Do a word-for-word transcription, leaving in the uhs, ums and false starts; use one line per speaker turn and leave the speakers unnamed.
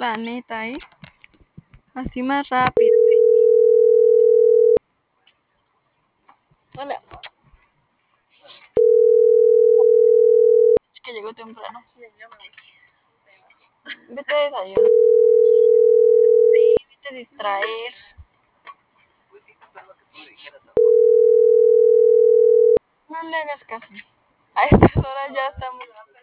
La neta, ¿eh? Así más rápido. Hola. Es que llegó temprano. Vete a desayunar. Sí, vete a distraer. No le hagas caso. A estas horas ya estamos.